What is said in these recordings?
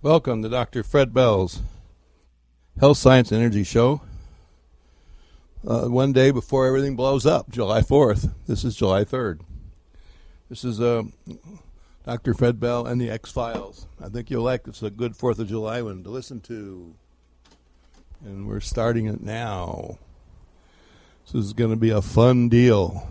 Welcome to Dr. Fred Bell's Health, Science, and Energy Show. One day before everything blows up, July 4th. This is July 3rd. This is Dr. Fred Bell and the X-Files. I think you'll like this. It's a good 4th of July one to listen to. And we're starting it now. This is going to be a fun deal.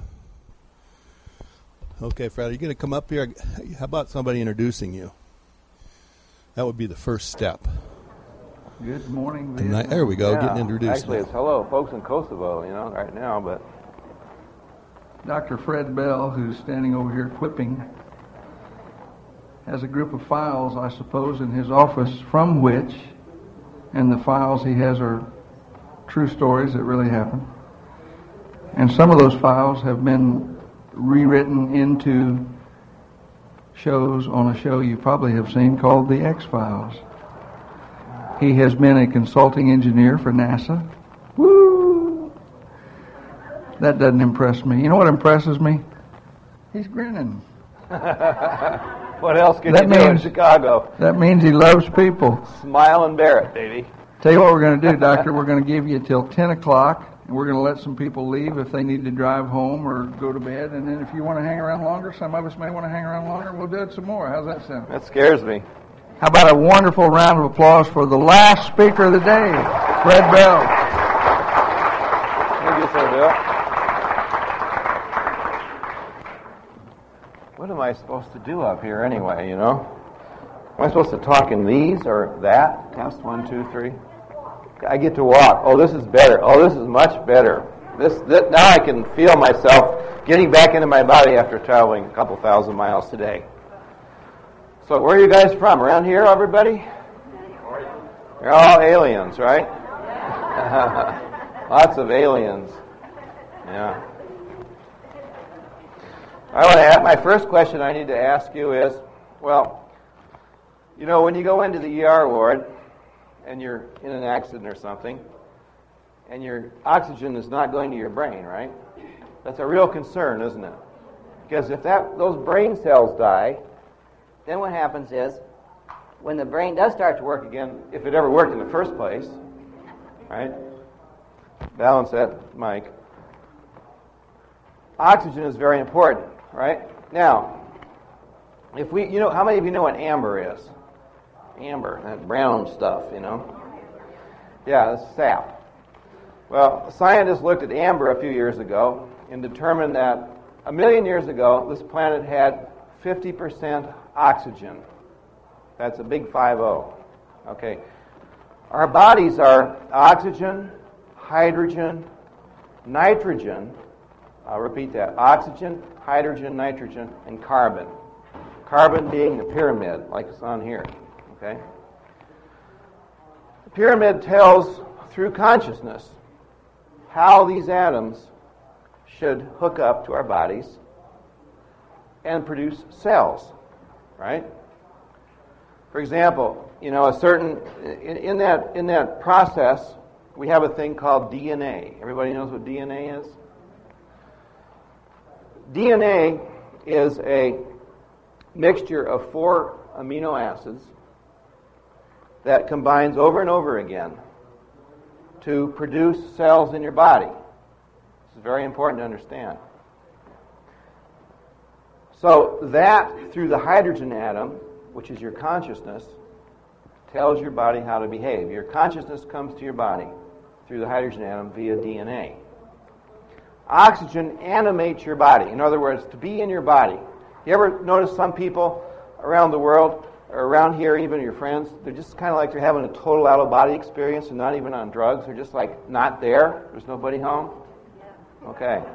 Okay, Fred, are you going to come up here? How about somebody introducing you? That would be the first step. Good morning, Vietnam. There we go, getting introduced. Actually, it's hello, folks in Kosovo, right now, but... Dr. Fred Bell, who's standing over here clipping, has a group of files, I suppose, in his office from which, and the files he has are true stories that really happened. And some of those files have been rewritten into shows on a show you probably have seen called The X-Files. He has been a consulting engineer for NASA. Woo! That doesn't impress me. You know what impresses me? He's grinning. What else can you do in Chicago? That means he loves people. Smile and bear it, baby. Tell you what we're going to do, Doctor. We're going to give you till 10 o'clock. And we're going to let some people leave if they need to drive home or go to bed. And then if you want to hang around longer, some of us may want to hang around longer, we'll do it some more. How's that sound? That scares me. How about a wonderful round of applause for the last speaker of the day, Fred Bell. Thank you, sir, Bill. What am I supposed to do up here anyway, Am I supposed to talk in these or that? Test 1, 2, 3. I get to walk. Oh, this is better. Oh, this is much better. This now I can feel myself getting back into my body after traveling a couple thousand miles today. So where are you guys from? Around here, everybody? You're all aliens, right? Lots of aliens. Yeah. My first question I need to ask you is, when you go into the ER ward, and you're in an accident or something, and your oxygen is not going to your brain, right? That's a real concern, isn't it? Because if those brain cells die, then what happens is, when the brain does start to work again, if it ever worked in the first place, right? Balance that, Mike. Oxygen is very important, right? Now, how many of you know what amber is? Amber, that brown stuff, Yeah, it's sap. Well, scientists looked at amber a few years ago and determined that 1 million years ago, this planet had 50% oxygen. That's a big 50. Okay. Our bodies are oxygen, hydrogen, nitrogen. I'll repeat that. Oxygen, hydrogen, nitrogen, and carbon. Carbon being the pyramid, like it's on here. Okay? The pyramid tells, through consciousness, how these atoms should hook up to our bodies and produce cells, right? For example, in that process, we have a thing called DNA. Everybody knows what DNA is? DNA is a mixture of 4 amino acids that combines over and over again to produce cells in your body. This is very important to understand. So that, through the hydrogen atom, which is your consciousness, tells your body how to behave. Your consciousness comes to your body through the hydrogen atom via DNA. Oxygen animates your body. In other words, to be in your body. You ever notice some people around the world, or around here, even your friends, they're just kind of like they're having a total out-of-body experience and not even on drugs. They're just like not there. There's nobody home. Okay.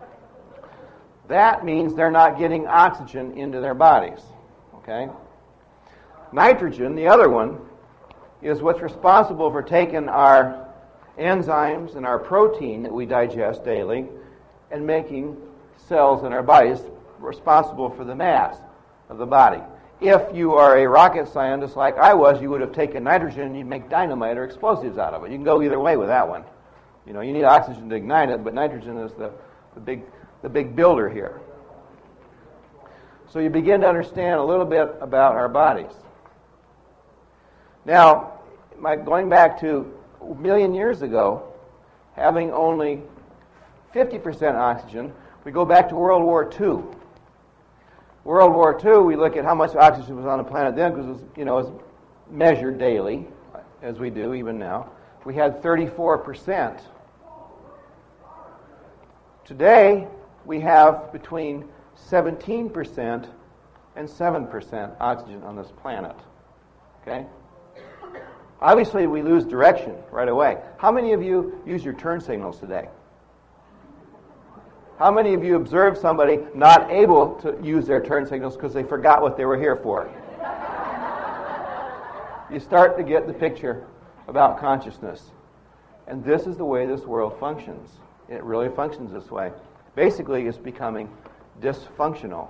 That means they're not getting oxygen into their bodies. Okay. Nitrogen, the other one, is what's responsible for taking our enzymes and our protein that we digest daily and making cells in our bodies responsible for the mass of the body. If you are a rocket scientist like I was, you would have taken nitrogen and you'd make dynamite or explosives out of it. You can go either way with that one. You need oxygen to ignite it, but nitrogen is the big builder here. So you begin to understand a little bit about our bodies. Now, going back to a million years ago, having only 50% oxygen, we go back to World War II. World War II, we look at how much oxygen was on the planet then, because it was measured daily, as we do even now. We had 34%. Today, we have between 17% and 7% oxygen on this planet. Okay? Obviously, we lose direction right away. How many of you use your turn signals today? How many of you observed somebody not able to use their turn signals because they forgot what they were here for? You start to get the picture about consciousness. And this is the way this world functions. It really functions this way. Basically, it's becoming dysfunctional.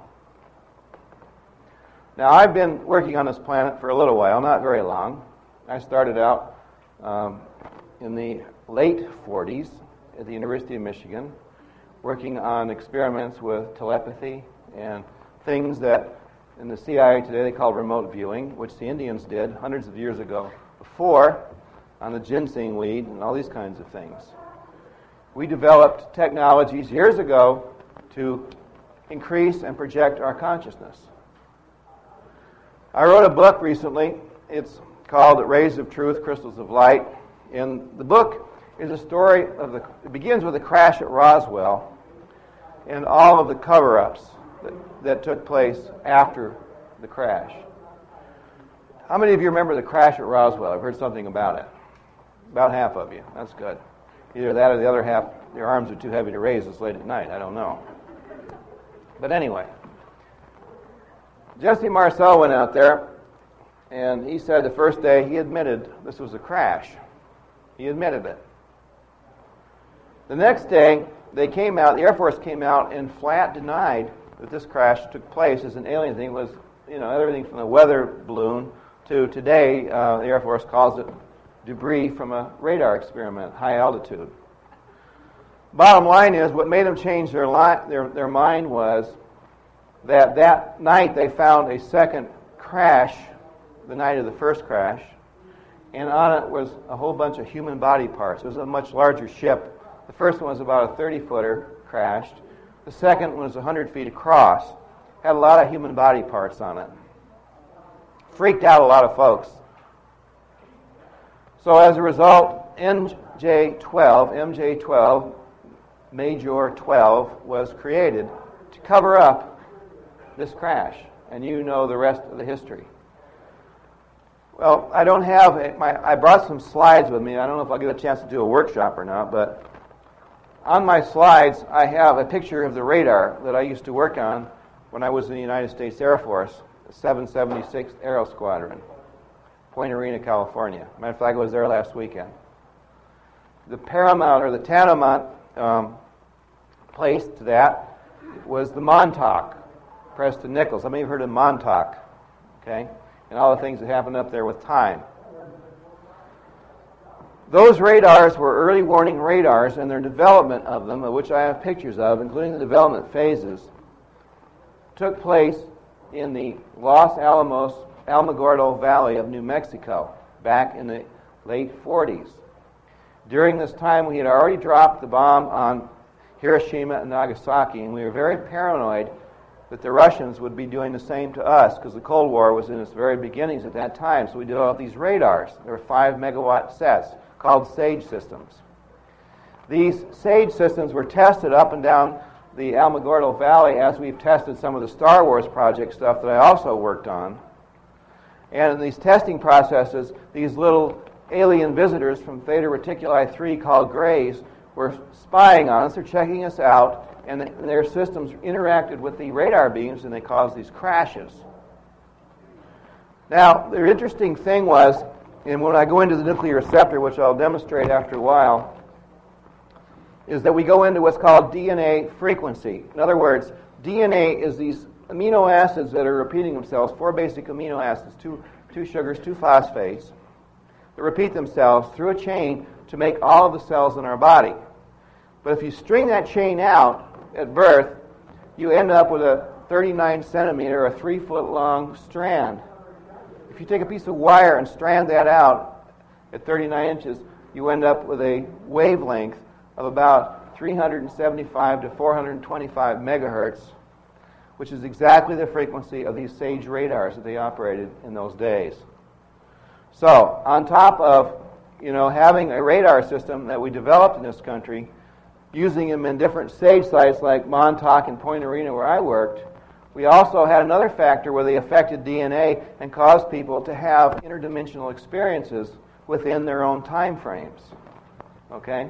Now, I've been working on this planet for a little while, not very long. I started out in the late 40s at the University of Michigan, working on experiments with telepathy and things that in the CIA today they call remote viewing, which the Indians did hundreds of years ago before on the ginseng weed and all these kinds of things. We developed technologies years ago to increase and project our consciousness. I wrote a book recently. It's called Rays of Truth, Crystals of Light. And the book is a story it begins with a crash at Roswell and all of the cover-ups that took place after the crash. How many of you remember the crash at Roswell? I've heard something about it. About half of you. That's good. Either that or the other half, your arms are too heavy to raise this late at night. I don't know. But anyway, Jesse Marcel went out there, and he said the first day he admitted this was a crash. He admitted it. The next day, the Air Force came out and flat denied that this crash took place as an alien thing. It was, everything from a weather balloon to today, the Air Force calls it debris from a radar experiment, high altitude. Bottom line is, what made them change their mind was that night they found a second crash, the night of the first crash, and on it was a whole bunch of human body parts. It was a much larger ship. The first one was about a 30-footer, crashed. The second one was 100 feet across. Had a lot of human body parts on it. Freaked out a lot of folks. So as a result, MJ-12, Major 12, was created to cover up this crash. And you know the rest of the history. Well, I don't have I brought some slides with me. I don't know if I'll get a chance to do a workshop or not, but on my slides I have a picture of the radar that I used to work on when I was in the United States Air Force, the 776th Aero Squadron, Point Arena, California. Matter of fact, I was there last weekend. The paramount or the tantamount place to that was the Montauk, Preston Nichols. How many of you heard of Montauk? Okay? And all the things that happened up there with time. Those radars were early warning radars, and their development of them, of which I have pictures of, including the development phases, took place in the Los Alamos, Alamogordo Valley of New Mexico back in the late 40s. During this time, we had already dropped the bomb on Hiroshima and Nagasaki, and we were very paranoid that the Russians would be doing the same to us, because the Cold War was in its very beginnings at that time. So we developed these radars. They were 5-megawatt sets called SAGE systems. These SAGE systems were tested up and down the Alamogordo Valley as we've tested some of the Star Wars project stuff that I also worked on. And in these testing processes, these little alien visitors from Theta Reticuli 3 called Greys were spying on us. They're checking us out. And their systems interacted with the radar beams, and they caused these crashes. Now, the interesting thing was, and when I go into the nuclear receptor, which I'll demonstrate after a while, is that we go into what's called DNA frequency. In other words, DNA is these amino acids that are repeating themselves, 4 basic amino acids, 2 sugars, 2 phosphates, that repeat themselves through a chain to make all of the cells in our body. But if you string that chain out at birth, you end up with a 39 centimeter or 3 foot long strand. If you take a piece of wire and strand that out at 39 inches, you end up with a wavelength of about 375 to 425 megahertz, which is exactly the frequency of these SAGE radars that they operated in those days. So, on top of having a radar system that we developed in this country, using them in different SAGE sites like Montauk and Point Arena where I worked, we also had another factor where they affected DNA and caused people to have interdimensional experiences within their own time frames. Okay?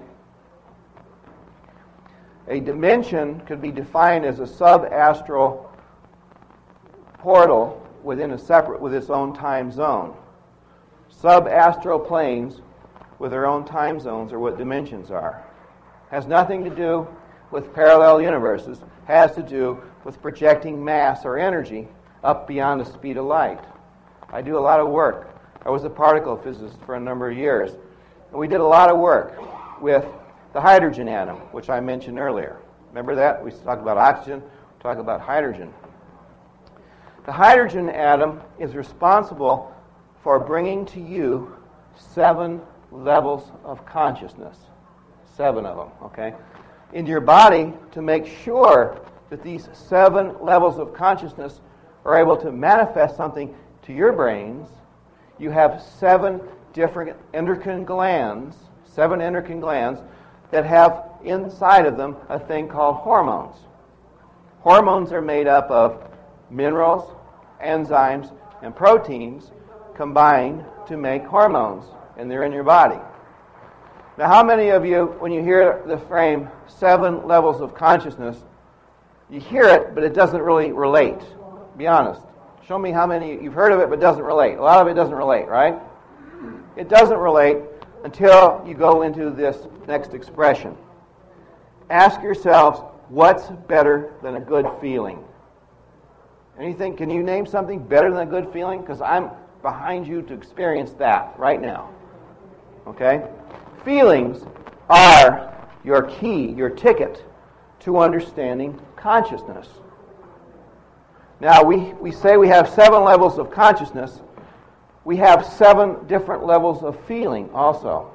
A dimension could be defined as a subastral portal with its own time zone. Subastral planes with their own time zones are what dimensions are. Has nothing to do with parallel universes. Has to do with projecting mass or energy up beyond the speed of light. I do a lot of work. I was a particle physicist for a number of years. And we did a lot of work with the hydrogen atom, which I mentioned earlier. Remember that? We talked about oxygen, we talked about hydrogen. The hydrogen atom is responsible for bringing to you 7 levels of consciousness. 7 of them, okay? In your body, to make sure that these 7 levels of consciousness are able to manifest something to your brains, you have 7 different endocrine glands, 7 endocrine glands that have inside of them a thing called hormones. Hormones are made up of minerals, enzymes, and proteins combined to make hormones, and they're in your body. Now, how many of you, when you hear the frame 7 levels of consciousness, you hear it, but it doesn't really relate? Be honest. Show me how many you've heard of it, but it doesn't relate. A lot of it doesn't relate, right? It doesn't relate until you go into this next expression. Ask yourselves, what's better than a good feeling? Anything? Can you name something better than a good feeling? Because I'm behind you to experience that right now. Okay? Feelings are your key, your ticket to understanding consciousness. Now, we say we have 7 levels of consciousness. We have 7 different levels of feeling also.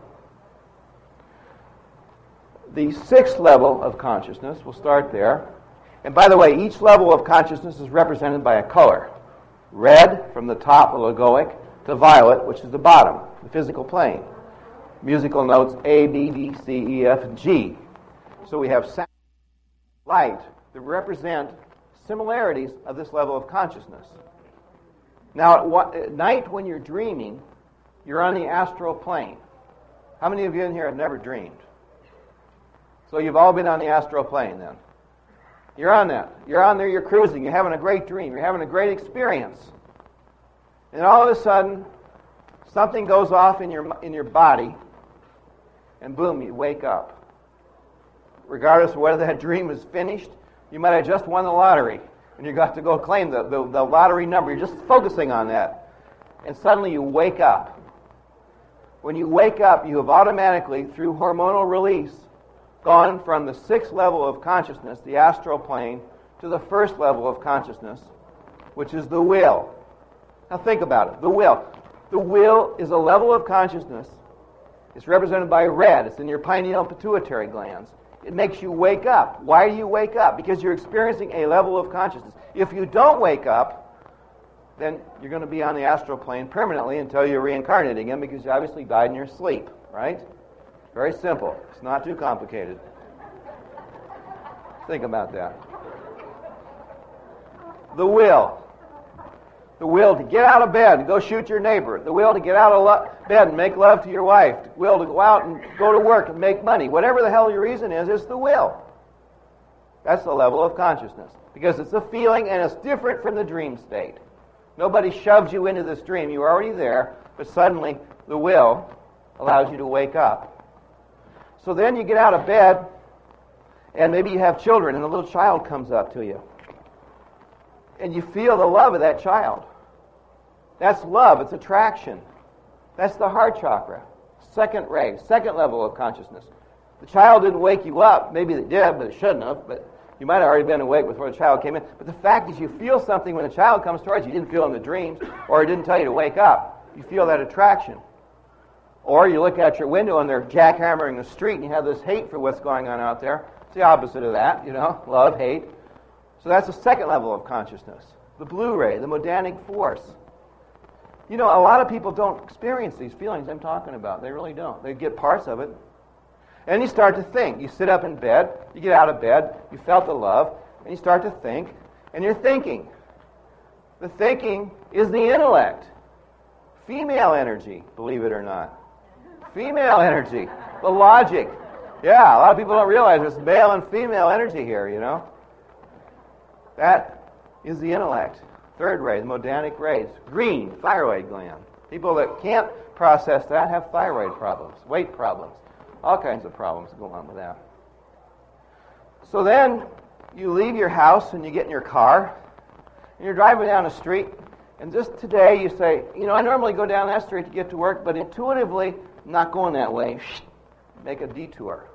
The 6th level of consciousness, we'll start there. And by the way, each level of consciousness is represented by a color. Red from the top, the logoic, to violet, which is the bottom, the physical plane. Musical notes A, B, D, C, E, F, and G. So we have sound, light that represent similarities of this level of consciousness. Now, at night when you're dreaming, you're on the astral plane. How many of you in here have never dreamed? So you've all been on the astral plane then. You're on that. You're on there, you're cruising, you're having a great dream, you're having a great experience. And all of a sudden, something goes off in your body, and boom, you wake up. Regardless of whether that dream is finished, you might have just won the lottery, and you got to go claim the lottery number. You're just focusing on that. And suddenly you wake up. When you wake up, you have automatically, through hormonal release, gone from the 6th level of consciousness, the astral plane, to the 1st level of consciousness, which is the will. Now think about it. The will. The will is a level of consciousness. It's represented by red. It's in your pineal and pituitary glands. It makes you wake up. Why do you wake up? Because you're experiencing a level of consciousness. If you don't wake up, then you're going to be on the astral plane permanently until you're reincarnated again, because you obviously died in your sleep, right? Very simple. It's not too complicated. Think about that. The will. The will to get out of bed and go shoot your neighbor. The will to get out of bed and make love to your wife. The will to go out and go to work and make money. Whatever the hell your reason is, it's the will. That's the level of consciousness. Because it's a feeling and it's different from the dream state. Nobody shoves you into this dream. You're already there, but suddenly the will allows you to wake up. So then you get out of bed, and maybe you have children, and a little child comes up to you. And you feel the love of that child. That's love. It's attraction. That's the heart chakra. Second ray, second level of consciousness. The child didn't wake you up. Maybe they did, but it shouldn't have. But You might have already been awake before the child came in, but the fact is you feel something when a child comes towards you. You didn't feel in the dreams, or it didn't tell you to wake up. You feel that attraction. Or you look out your window and they're jackhammering the street and you have this hate for what's going on out there. It's the opposite of that, love, hate. So that's the second level of consciousness. The blue ray, the modanic force. A lot of people don't experience these feelings I'm talking about. They really don't. They get parts of it. And you start to think. You sit up in bed, you get out of bed, you felt the love, and you start to think, and you're thinking. The thinking is the intellect. Female energy, believe it or not. Female energy. The logic. Yeah, a lot of people don't realize there's male and female energy here, That is the intellect. Third ray, the modanic rays. Green, thyroid gland. People that can't process that have thyroid problems, weight problems, all kinds of problems go on with that. So then you leave your house and you get in your car and you're driving down the street, and just today you say, I normally go down that street to get to work, but intuitively, I'm not going that way. Make a detour.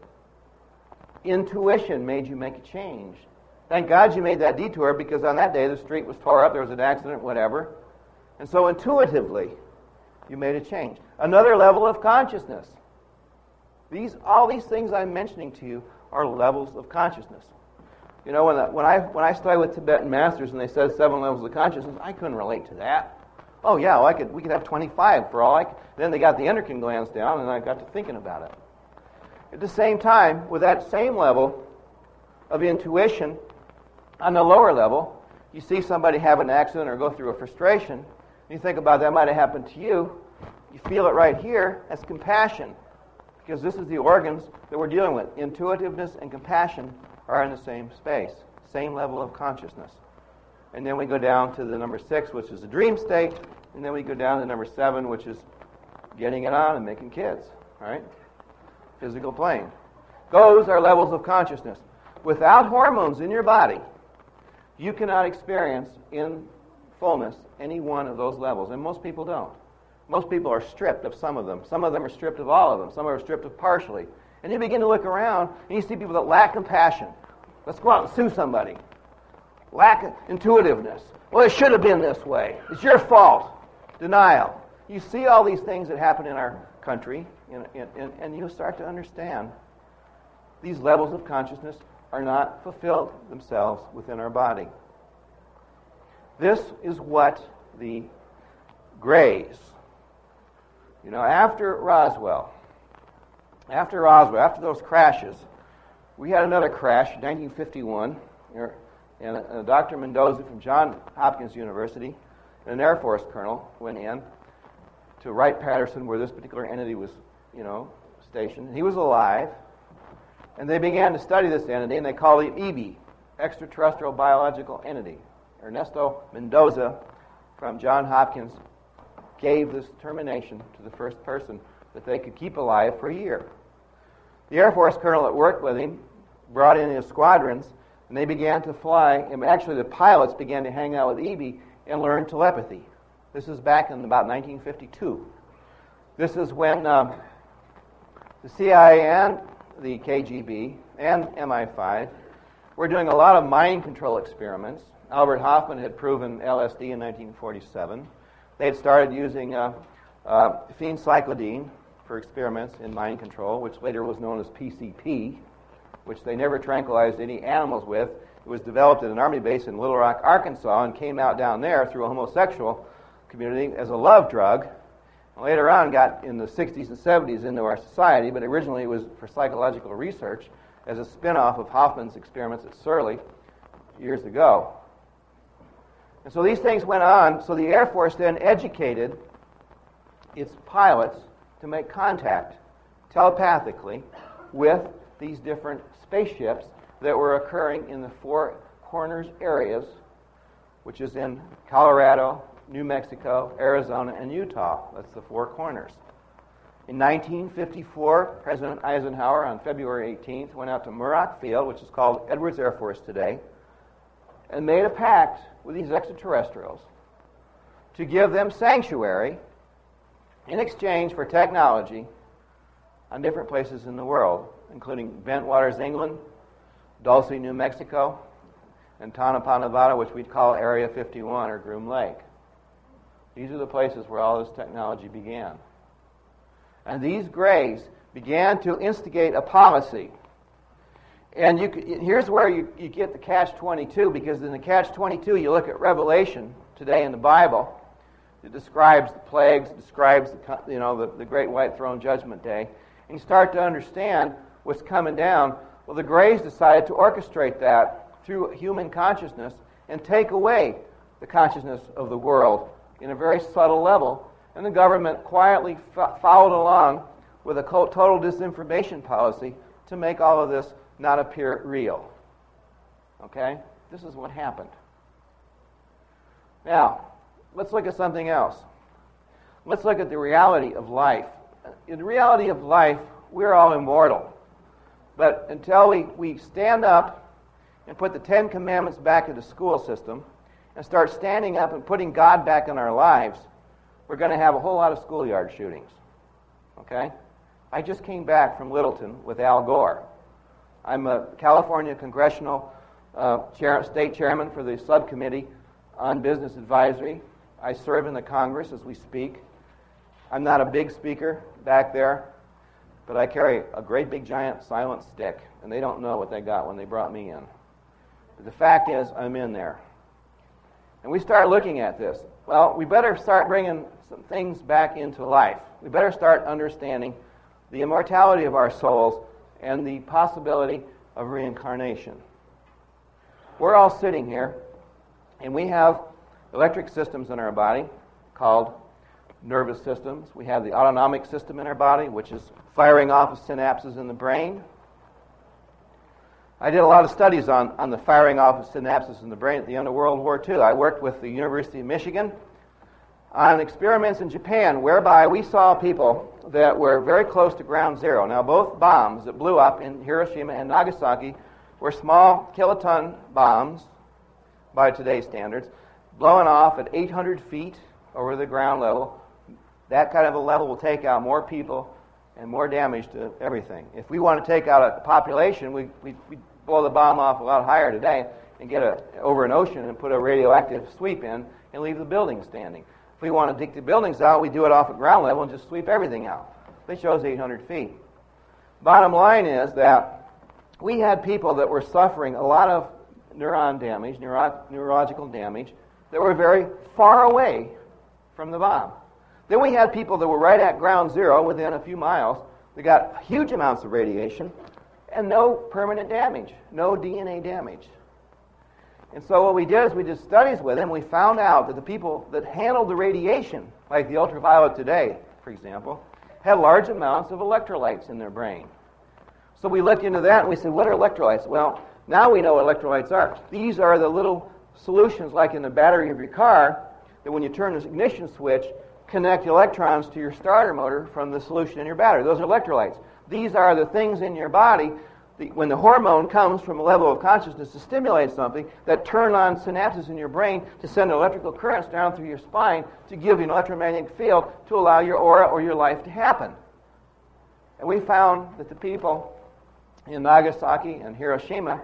Intuition made you make a change. Thank God you made that detour, because on that day the street was tore up, there was an accident, whatever. And so intuitively, you made a change. Another level of consciousness. All these things I'm mentioning to you are levels of consciousness. When I studied with Tibetan masters and they said 7 levels of consciousness, I couldn't relate to that. Oh yeah, well, we could have 25 for all I could. Then they got the endocrine glands down, and I got to thinking about it. At the same time, with that same level of intuition, on the lower level, you see somebody have an accident or go through a frustration, and you think about that might have happened to you. You feel it right here as compassion, because this is the organs that we're dealing with. Intuitiveness and compassion are in the same space, same level of consciousness. And then we go down to the number 6, which is the dream state, and then we go down to number 7, which is getting it on and making kids, right? Physical plane. Those are levels of consciousness. Without hormones in your body, you cannot experience in fullness any one of those levels, and most people don't. Most people are stripped of some of them. Some of them are stripped of all of them. Some are stripped of partially. And you begin to look around, and you see people that lack compassion. Let's go out and sue somebody. Lack intuitiveness. Well, it should have been this way. It's your fault. Denial. You see all these things that happen in our country, and you start to understand these levels of consciousness are not fulfilled themselves within our body. This is what the Greys, after Roswell, after those crashes, we had another crash in 1951, and Dr. Mendoza from Johns Hopkins University, an Air Force colonel, went in to Wright-Patterson, where this particular entity was, stationed. He was alive. And they began to study this entity, and they called it EBE, Extraterrestrial Biological Entity. Ernesto Mendoza from Johns Hopkins gave this determination to the first person that they could keep alive for a year. The Air Force colonel that worked with him brought in his squadrons, and they began to fly, and actually the pilots began to hang out with EBE and learn telepathy. This is back in about 1952. This is when the CIA and the KGB and MI5 were doing a lot of mind control experiments. Albert Hoffman had proven LSD in 1947. They had started using phencyclidine for experiments in mind control, which later was known as PCP, which they never tranquilized any animals with. It was developed at an army base in Little Rock, Arkansas, and came out down there through a homosexual community as a love drug. Later on got in the 60s and 70s into our society, but originally it was for psychological research as a spin-off of Hoffman's experiments at Surly years ago. And so these things went on, so the Air Force then educated its pilots to make contact telepathically with these different spaceships that were occurring in the Four Corners areas, which is in Colorado, New Mexico, Arizona, and Utah. That's the Four Corners. In 1954, President Eisenhower, on February 18th, went out to Muroc Field, which is called Edwards Air Force today, and made a pact with these extraterrestrials to give them sanctuary in exchange for technology on different places in the world, including Bentwaters, England, Dulce, New Mexico, and Tonopah, Nevada, which we'd call Area 51 or Groom Lake. These are the places where all this technology began. And these Greys began to instigate a policy. And here's where you get the catch-22, because in the catch-22 you look at Revelation today in the Bible. It describes the plagues, it describes the great white throne judgment day. And you start to understand what's coming down. Well, the Greys decided to orchestrate that through human consciousness and take away the consciousness of the world in a very subtle level. And the government quietly followed along with a total disinformation policy to make all of this not appear real. Okay? This is what happened. Now, let's look at something else. Let's look at the reality of life. In the reality of life, we're all immortal. But until we stand up and put the Ten Commandments back in the school system and start standing up and putting God back in our lives, we're going to have a whole lot of schoolyard shootings. Okay? I just came back from Littleton with Al Gore. I'm a California Congressional State Chairman for the Subcommittee on Business Advisory. I serve in the Congress as we speak. I'm not a big speaker back there, but I carry a great big giant silent stick, and they don't know what they got when they brought me in. But the fact is, I'm in there. And we start looking at this. Well, we better start bringing some things back into life. We better start understanding the immortality of our souls and the possibility of reincarnation. We're all sitting here, and we have electric systems in our body called nervous systems. We have the autonomic system in our body, which is firing off of synapses in the brain. I did a lot of studies on the firing off of synapses in the brain at the end of World War II. I worked with the University of Michigan on experiments in Japan whereby we saw people that were very close to ground zero. Now, both bombs that blew up in Hiroshima and Nagasaki were small kiloton bombs by today's standards, blowing off at 800 feet over the ground level. That kind of a level will take out more people and more damage to everything. If we want to take out a population, we blow the bomb off a lot higher today and get over an ocean and put a radioactive sweep in and leave the building standing. If we want to take the buildings out, we do it off at ground level and just sweep everything out. They shows 800 feet. Bottom line is that we had people that were suffering a lot of neuron damage, neurological damage, that were very far away from the bomb. Then we had people that were right at ground zero, within a few miles. They got huge amounts of radiation and no permanent damage, no DNA damage. And so what we did is we did studies with them. We found out that the people that handled the radiation, like the ultraviolet today, for example, had large amounts of electrolytes in their brain. So we looked into that and we said, what are electrolytes? Well, now we know what electrolytes are. These are the little solutions like in the battery of your car that when you turn the ignition switch, connect electrons to your starter motor from the solution in your battery. Those are electrolytes. These are the things in your body, when the hormone comes from a level of consciousness to stimulate something, that turn on synapses in your brain to send electrical currents down through your spine to give you an electromagnetic field to allow your aura or your life to happen. And we found that the people in Nagasaki and Hiroshima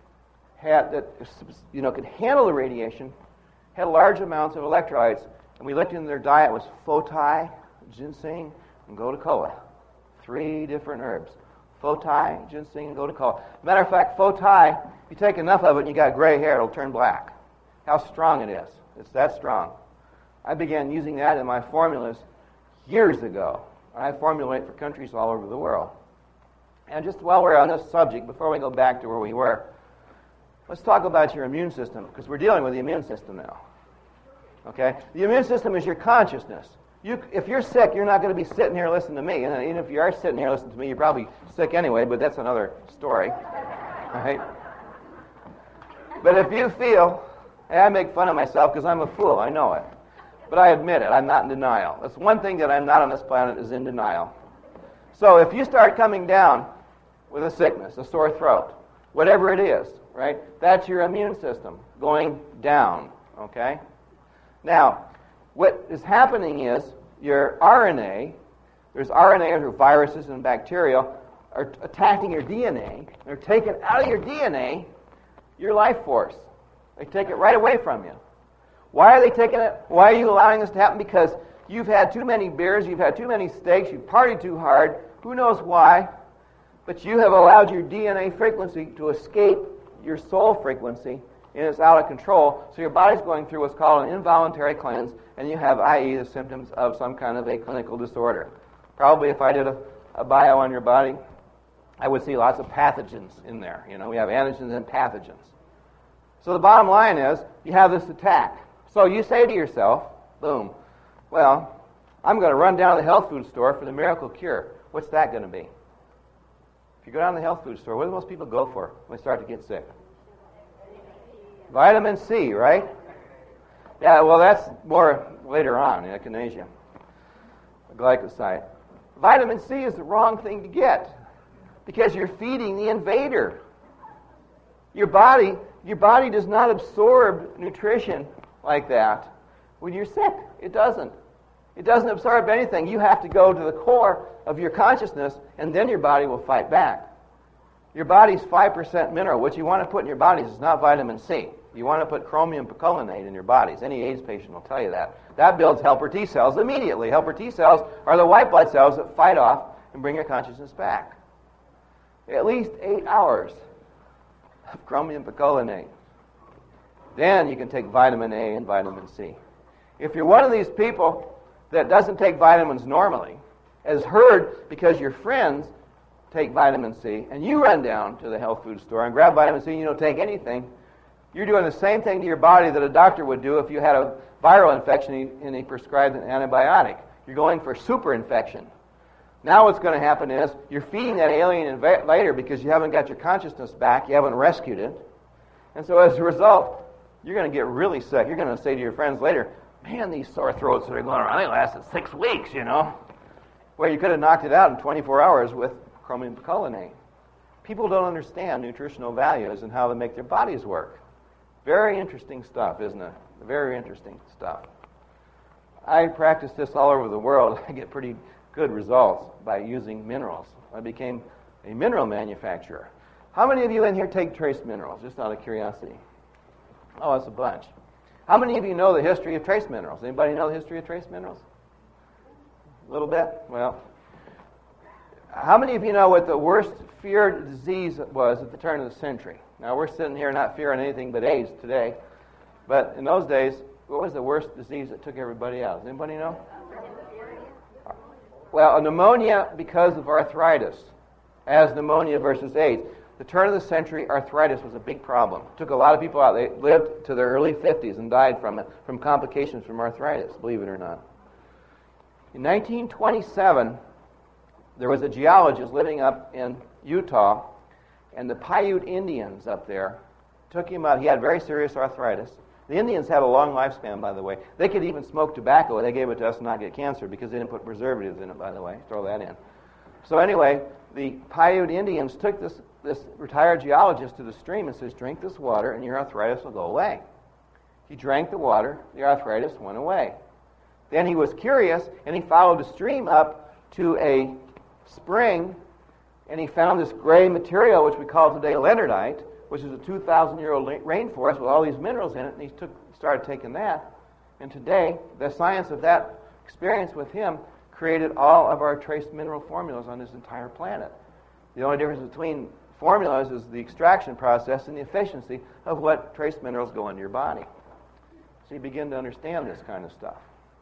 could handle the radiation, had large amounts of electrolytes, and we looked into their diet was fotai, ginseng, and gotu kola. 3 different herbs. Fotai, ginseng, and gotu kola. Matter of fact, fotai, if you take enough of it and you got gray hair, it'll turn black. How strong it is. It's that strong. I began using that in my formulas years ago. I formulate for countries all over the world. And just while we're on this subject, before we go back to where we were, let's talk about your immune system, because we're dealing with the immune system now. Okay? The immune system is your consciousness. If you're sick, you're not going to be sitting here listening to me. And even if you are sitting here listening to me, you're probably sick anyway, but that's another story. Right? But if you feel, and I make fun of myself because I'm a fool, I know it. But I admit it, I'm not in denial. That's one thing that I'm not on this planet is in denial. So if you start coming down with a sickness, a sore throat, whatever it is, right, that's your immune system going down, okay? Now, what is happening is your RNA, there's RNA or viruses and bacteria, are attacking your DNA. They're taking out of your DNA your life force. They take it right away from you. Why are they taking it? Why are you allowing this to happen? Because you've had too many beers, you've had too many steaks, you've partied too hard, who knows why, but you have allowed your DNA frequency to escape your soul frequency, and it's out of control, so your body's going through what's called an involuntary cleanse, and you have, i.e., the symptoms of some kind of a clinical disorder. Probably if I did a bio on your body, I would see lots of pathogens in there. You know, we have antigens and pathogens. So the bottom line is, you have this attack. So you say to yourself, boom, well, I'm going to run down to the health food store for the miracle cure. What's that going to be? If you go down to the health food store, what do most people go for when they start to get sick? Vitamin C, right? Yeah, well, that's more later on, echinacea, glycoside. Vitamin C is the wrong thing to get because you're feeding the invader. Your body does not absorb nutrition like that when you're sick. It doesn't. It doesn't absorb anything. You have to go to the core of your consciousness, and then your body will fight back. Your body's 5% mineral. What you want to put in your bodies is not vitamin C. You want to put chromium picolinate in your bodies. Any AIDS patient will tell you that. That builds helper T cells immediately. Helper T cells are the white blood cells that fight off and bring your consciousness back. At least 8 hours of chromium picolinate. Then you can take vitamin A and vitamin C. If you're one of these people that doesn't take vitamins normally, has heard because your friends take vitamin C, and you run down to the health food store and grab vitamin C and you don't take anything, you're doing the same thing to your body that a doctor would do if you had a viral infection and he prescribed an antibiotic. You're going for super infection. Now what's going to happen is you're feeding that alien invader because you haven't got your consciousness back, you haven't rescued it, and so as a result, you're going to get really sick. You're going to say to your friends later, man, these sore throats that are going around, they lasted 6 weeks, you know. Well, you could have knocked it out in 24 hours with chromium picolinate. People don't understand nutritional values and how they make their bodies work. Very interesting stuff, isn't it? Very interesting stuff. I practice this all over the world. I get pretty good results by using minerals. I became a mineral manufacturer. How many of you in here take trace minerals, just out of curiosity? Oh, that's a bunch. How many of you know the history of trace minerals? Anybody know the history of trace minerals? A little bit? Well, how many of you know what the worst feared disease was at the turn of the century? Now, we're sitting here not fearing anything but AIDS today, but in those days, what was the worst disease that took everybody out? Does anybody know? Well, a pneumonia because of arthritis, as pneumonia versus AIDS. The turn of the century, arthritis was a big problem. It took a lot of people out. They lived to their early 50s and died from it, from complications from arthritis, believe it or not. In 1927, there was a geologist living up in Utah, and the Paiute Indians up there took him out. He had very serious arthritis. The Indians had a long lifespan, by the way. They could even smoke tobacco. They gave it to us and not get cancer because they didn't put preservatives in it, by the way. Throw that in. So anyway, the Paiute Indians took this retired geologist to the stream and says, drink this water and your arthritis will go away. He drank the water, the arthritis went away. Then he was curious and he followed the stream up to a spring and he found this gray material which we call today leonardite, which is a 2,000-year-old rainforest with all these minerals in it, and he started taking that. And today, the science of that experience with him created all of our trace mineral formulas on this entire planet. The only difference between formulas is the extraction process and the efficiency of what trace minerals go into your body. So you begin to understand this kind of stuff.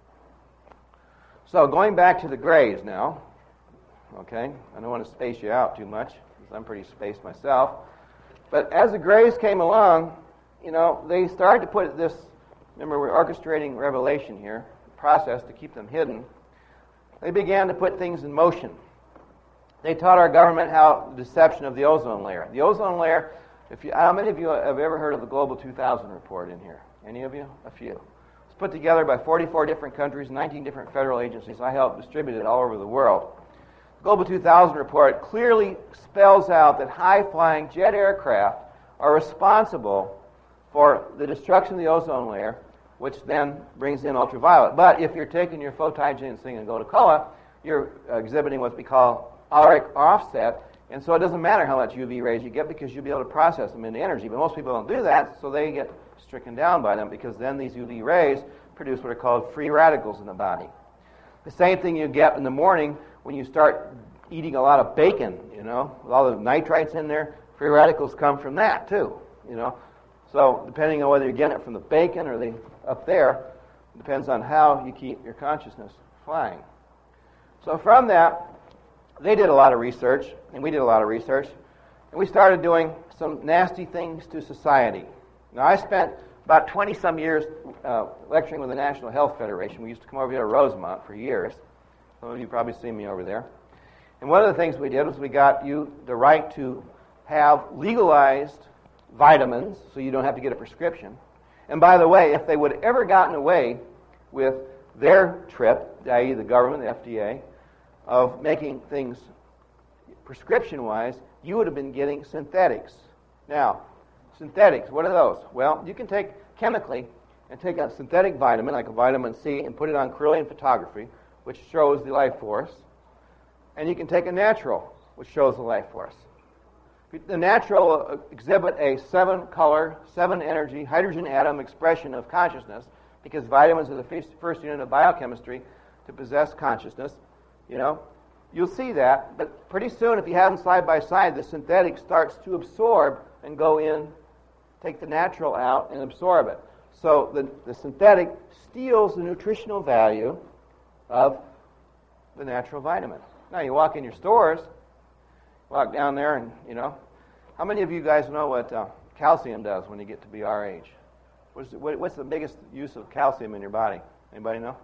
So going back to the Greys now, okay, I don't want to space you out too much because I'm pretty spaced myself. But as the Greys came along, you know, they started to put this, remember we're orchestrating revelation here, process to keep them hidden. They began to put things in motion. They taught our government how the deception of the ozone layer. The ozone layer, how many of you have ever heard of the Global 2000 report in here? Any of you? A few. It's put together by 44 different countries, 19 different federal agencies. I helped distribute it all over the world. The Global 2000 report clearly spells out that high-flying jet aircraft are responsible for the destruction of the ozone layer, which then brings in ultraviolet. But if you're taking your photoginesing and go to COA, you're exhibiting what we call auric offset, And so it doesn't matter how much UV rays you get because you'll be able to process them into energy. But most people don't do that, so they get stricken down by them because then these UV rays produce what are called free radicals in the body. The same thing you get in the morning when you start eating a lot of bacon, with all the nitrites in there. Free radicals come from that too, So depending on whether you're getting it from the bacon or up there, it depends on how you keep your consciousness flying. So from that, they did a lot of research, and we did a lot of research, and we started doing some nasty things to society. Now, I spent about 20-some years lecturing with the National Health Federation. We used to come over here to Rosemont for years. Some of you probably seen me over there. And one of the things we did was we got you the right to have legalized vitamins, so you don't have to get a prescription. And by the way, if they would have ever gotten away with their trip, i.e. the government, the FDA, of making things prescription-wise, you would have been getting synthetics. Now, synthetics, what are those? Well, you can take chemically and take a synthetic vitamin, like a vitamin C, and put it on Kirlian photography, which shows the life force. And you can take a natural, which shows the life force. The natural will exhibit a 7-color, 7-energy hydrogen atom expression of consciousness, because vitamins are the first unit of biochemistry to possess consciousness. You'll see that, but pretty soon, if you have them side by side, the synthetic starts to absorb and go in, take the natural out and absorb it. So the synthetic steals the nutritional value of the natural vitamin. Now, you walk in your stores, walk down there, and, how many of you guys know what calcium does when you get to be our age? What's the biggest use of calcium in your body? Anybody know?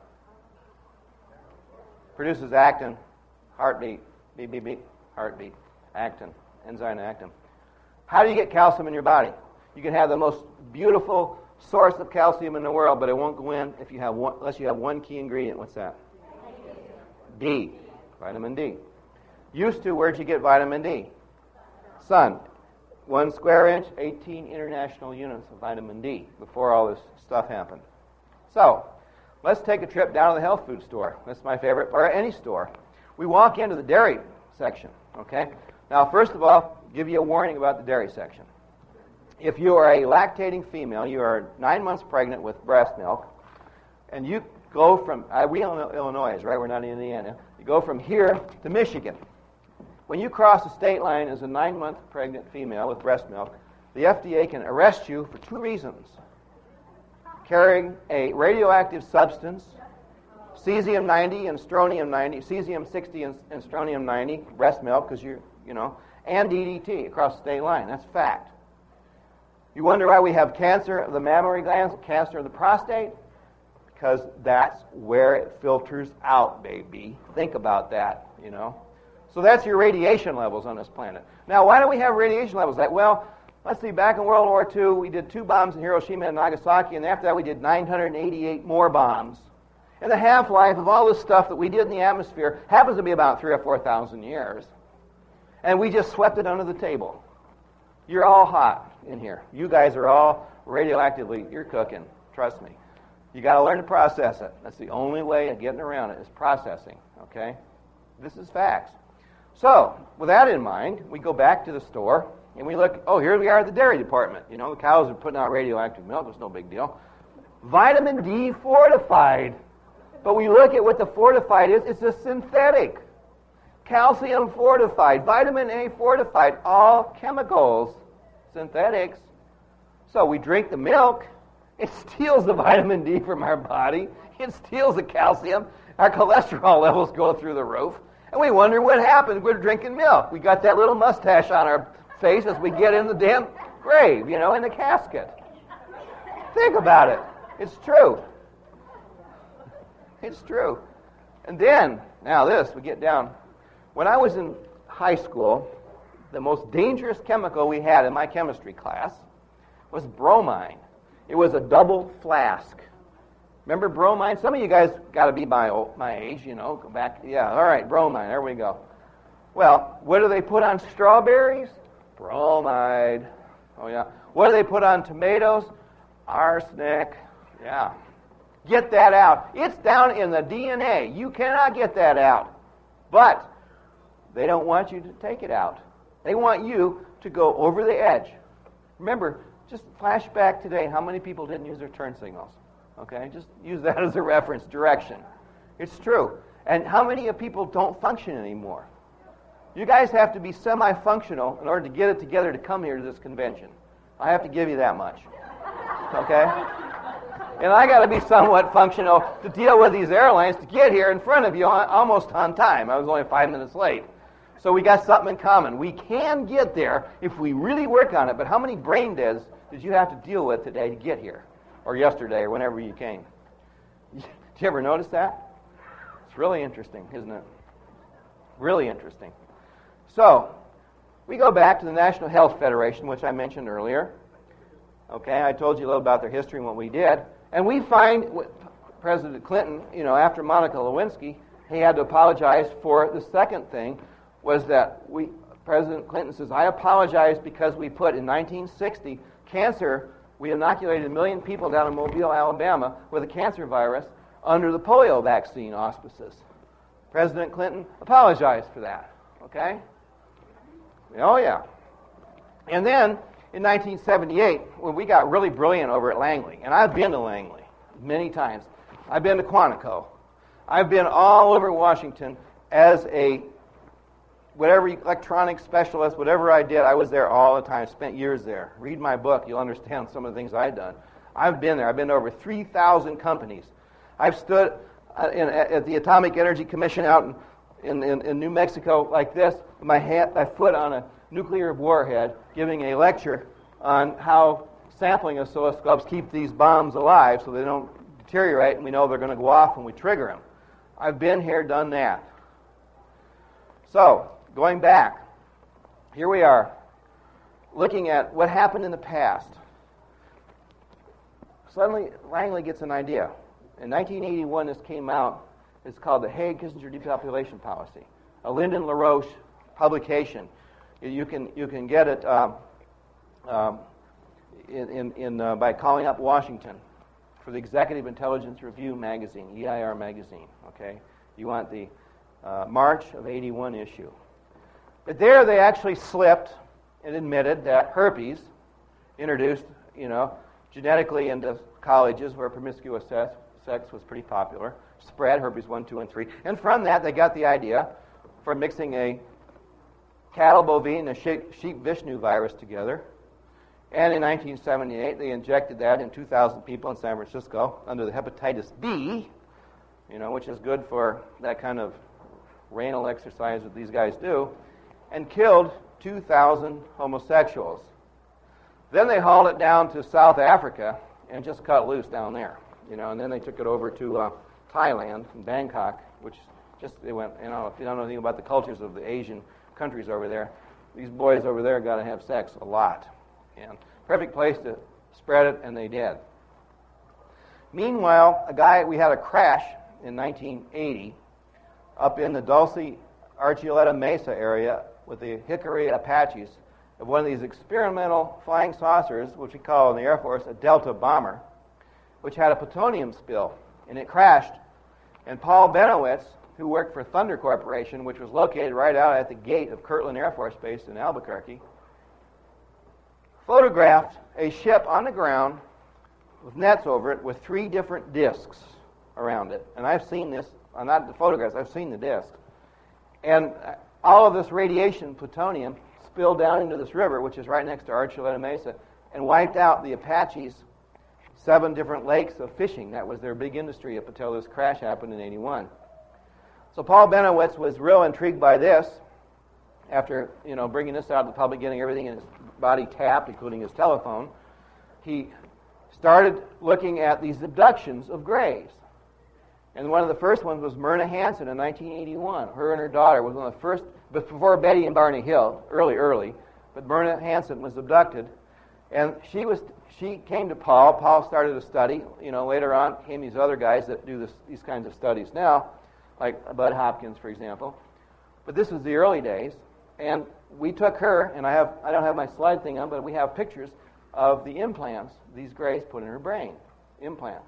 Produces actin, heartbeat, beep, beep, beep, heartbeat, actin, enzyme actin. How do you get calcium in your body? You can have the most beautiful source of calcium in the world, but it won't go in if you have unless you have one key ingredient. What's that? D, vitamin D. Used to, where'd you get vitamin D? Sun. 1 square inch, 18 international units of vitamin D before all this stuff happened. So, let's take a trip down to the health food store. That's my favorite, or any store. We walk into the dairy section, okay? Now, first of all, give you a warning about the dairy section. If you are a lactating female, you are 9 months pregnant with breast milk, and you go from, we in Illinois, right? We're not in Indiana. You go from here to Michigan. When you cross the state line as a 9-month pregnant female with breast milk, the FDA can arrest you for 2 reasons. Carrying a radioactive substance, cesium-90 and strontium-90, cesium-60 and strontium-90, breast milk, because and DDT across the state line. That's fact. You wonder why we have cancer of the mammary glands, cancer of the prostate? Because that's where it filters out, baby. Think about that, So that's your radiation levels on this planet. Now, why do we have radiation levels? Well, let's see, back in World War II, we did 2 bombs in Hiroshima and Nagasaki, and after that we did 988 more bombs. And the half-life of all this stuff that we did in the atmosphere happens to be about 3,000 or 4,000 years. And we just swept it under the table. You're all hot in here. You guys are all radioactively, you're cooking. Trust me. You got to learn to process it. That's the only way of getting around it is processing, okay? This is facts. So, with that in mind, we go back to the store, and we look, here we are at the dairy department. The cows are putting out radioactive milk. It's no big deal. Vitamin D fortified. But we look at what the fortified is. It's a synthetic. Calcium fortified. Vitamin A fortified. All chemicals. Synthetics. So we drink the milk. It steals the vitamin D from our body. It steals the calcium. Our cholesterol levels go through the roof. And we wonder what happened. We're drinking milk. We got that little mustache on our face as we get in the damn grave, in the casket. Think about it. It's true. It's true. And then, now this, we get down. When I was in high school, the most dangerous chemical we had in my chemistry class was bromine. It was a double flask. Remember bromine? Some of you guys got to be my age, go back. Yeah, all right, bromine, there we go. Well, what do they put on strawberries? Bromide. Oh, yeah. What do they put on tomatoes? Arsenic. Yeah. Get that out. It's down in the DNA. You cannot get that out. But they don't want you to take it out. They want you to go over the edge. Remember, just flash back today, how many people didn't use their turn signals? Okay, just use that as a reference, direction. It's true. And how many of people don't function anymore? You guys have to be semi-functional in order to get it together to come here to this convention. I have to give you that much. Okay? And I got to be somewhat functional to deal with these airlines to get here in front of you almost on time. I was only 5 minutes late. So we got something in common. We can get there if we really work on it. But how many brain deads did you have to deal with today to get here? Or yesterday, or whenever you came? Did you ever notice that? It's really interesting, isn't it? Really interesting. So, we go back to the National Health Federation, which I mentioned earlier. Okay, I told you a little about their history and what we did. And we find President Clinton, after Monica Lewinsky, he had to apologize for the second thing, was that President Clinton says, I apologize because we put in 1960 cancer, we inoculated 1 million people down in Mobile, Alabama with a cancer virus under the polio vaccine auspices. President Clinton apologized for that. Okay? Oh, yeah. And then, in 1978, when we got really brilliant over at Langley, and I've been to Langley many times. I've been to Quantico. I've been all over Washington as a whatever electronics specialist, whatever I did, I was there all the time, spent years there. Read my book, you'll understand some of the things I've done. I've been there. I've been to over 3,000 companies. I've stood at the Atomic Energy Commission out in New Mexico like this, with my foot on a nuclear warhead, giving a lecture on how sampling oscilloscopes keep these bombs alive so they don't deteriorate and we know they're going to go off when we trigger them. I've been here, done that. So, going back, here we are, looking at what happened in the past. Suddenly, Langley gets an idea. In 1981, this came out. It's called the Haig-Kissinger Depopulation Policy, a Lyndon LaRoche publication. You can get it by calling up Washington for the Executive Intelligence Review magazine, EIR magazine. Okay, you want the March of '81 issue. But there they actually slipped and admitted that herpes, introduced, genetically into colleges where promiscuous sex was pretty popular, spread herpes 1, 2, and 3. And from that, they got the idea for mixing a cattle bovine and a sheep Vishnu virus together. And in 1978, they injected that in 2,000 people in San Francisco under the hepatitis B, which is good for that kind of renal exercise that these guys do, and killed 2,000 homosexuals. Then they hauled it down to South Africa and just cut loose down there, and then they took it over to Thailand, from Bangkok, which they went, if you don't know anything about the cultures of the Asian countries over there, these boys over there got to have sex a lot. And perfect place to spread it, and they did. Meanwhile, we had a crash in 1980 up in the Dulce Archuleta Mesa area with the Hickory Apaches of one of these experimental flying saucers, which we call in the Air Force a Delta bomber, which had a plutonium spill, and it crashed. And Paul Benowitz, who worked for Thunder Corporation, which was located right out at the gate of Kirtland Air Force Base in Albuquerque, photographed a ship on the ground with nets over it with 3 different discs around it. And I've seen this, not the photographs, I've seen the discs. And all of this radiation, plutonium, spilled down into this river, which is right next to Archuleta Mesa, and wiped out the Apaches' 7 different lakes of fishing. That was their big industry up until this crash happened in '81. So Paul Benowitz was real intrigued by this. After bringing this out to the public, getting everything in his body tapped, including his telephone, he started looking at these abductions of grays. And one of the first ones was Myrna Hansen in 1981. Her and her daughter was one of the first, before Betty and Barney Hill, early, but Myrna Hansen was abducted. And she came to Paul. Paul started a study. Later on came these other guys that do these kinds of studies now, like Bud Hopkins, for example. But this was the early days. And we took her, and I don't have my slide thing on, but we have pictures of the implants these grays put in her brain. Implants.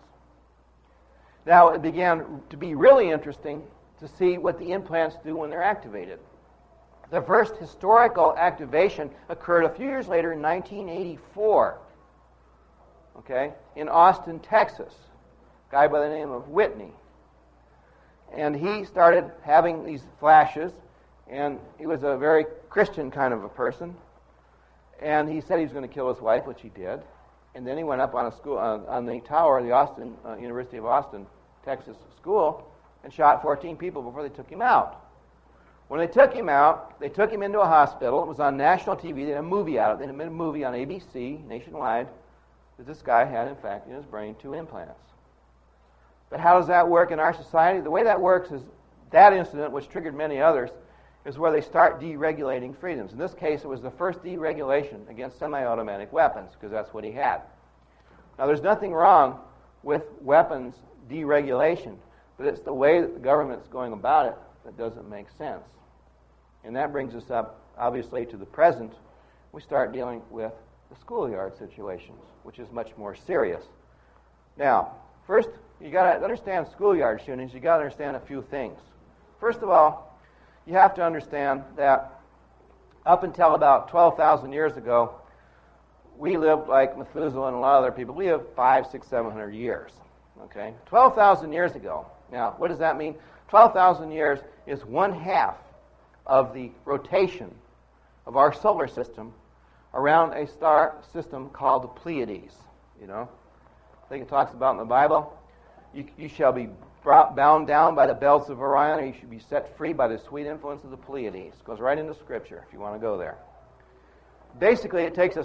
Now, it began to be really interesting to see what the implants do when they're activated. The first historical activation occurred a few years later in 1984, okay, in Austin, Texas. A guy by the name of Whitney. And he started having these flashes, and he was a very Christian kind of a person. And he said he was going to kill his wife, which he did. And then he went up on a school on the tower of the Austin University of Austin, Texas school, and shot 14 people before they took him out. When they took him out, they took him into a hospital. It was on national TV. They had a movie out of it. They made a movie on ABC nationwide that this guy had, in fact, in his brain 2 implants. But how does that work in our society? The way that works is that incident, which triggered many others, is where they start deregulating freedoms. In this case, it was the first deregulation against semi-automatic weapons, because that's what he had. Now, there's nothing wrong with weapons deregulation, but it's the way that the government's going about it that doesn't make sense. And that brings us up, obviously, to the present. We start dealing with the schoolyard situations, which is much more serious. Now, first, you got to understand schoolyard shootings. You got to understand a few things. First of all, you have to understand that up until about 12,000 years ago, we lived like Methuselah and a lot of other people. We lived 500, 600, 700 years. Okay, 12,000 years ago. Now, what does that mean? 12,000 years is 1/2 of the rotation of our solar system around a star system called the Pleiades. You know, I think it talks about in the Bible, you shall be bound down by the belts of Orion, or you should be set free by the sweet influence of the Pleiades. It goes right into Scripture if you want to go there. Basically, it takes us